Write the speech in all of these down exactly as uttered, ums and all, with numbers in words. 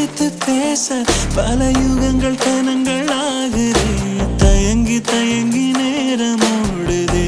சிரித்து பேச பல யுகங்கள் கனங்கள் ஆகுதே. தயங்கி தயங்கி நேரம் ஓடுதே.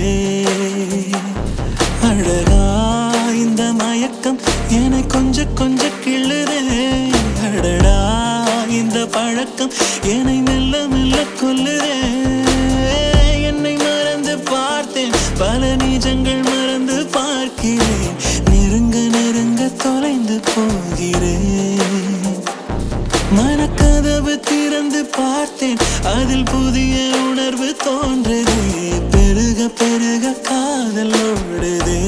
அழகா இந்த மயக்கம் என்னை கொஞ்ச கொஞ்ச கிள்ளுதே. அடடா இந்த பழக்கம் என்னை மெல்ல மெல்ல கொல்லுதே. என்னை மறந்து பார்த்தேன், பல நிஜங்கள் மறந்து பார்க்கிறேன். நெருங்க நெருங்க தொலைந்து போகிறேன். மனக்கதவு திறந்து பார்த்தேன், அதில் புதிய உணர்வு தோன்றுதே. பெருக பெருக காதல் ஓடுதே.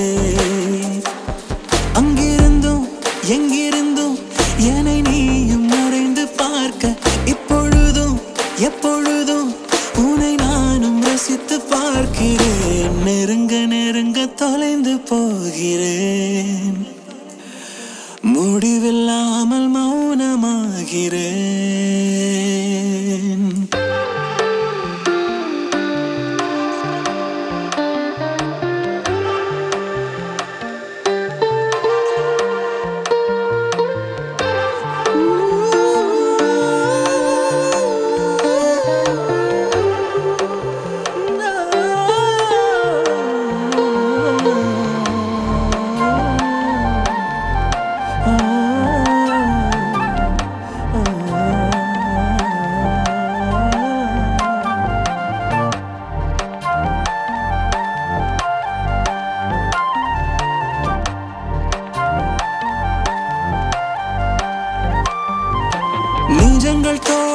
அங்கிருந்தும் எங்கிருந்தும் என்னை நீயும் மறைந்து பார்க்க, இப்பொழுதும் எப்பொழுதும் உன்னை நானும் ரசித்து பார்க்கிறேன். நெருங்க நெருங்க தொலைந்து போகிறேன். முடிவில்லாமல் மௌனமாகிறேன். நிஜங்கள் தோ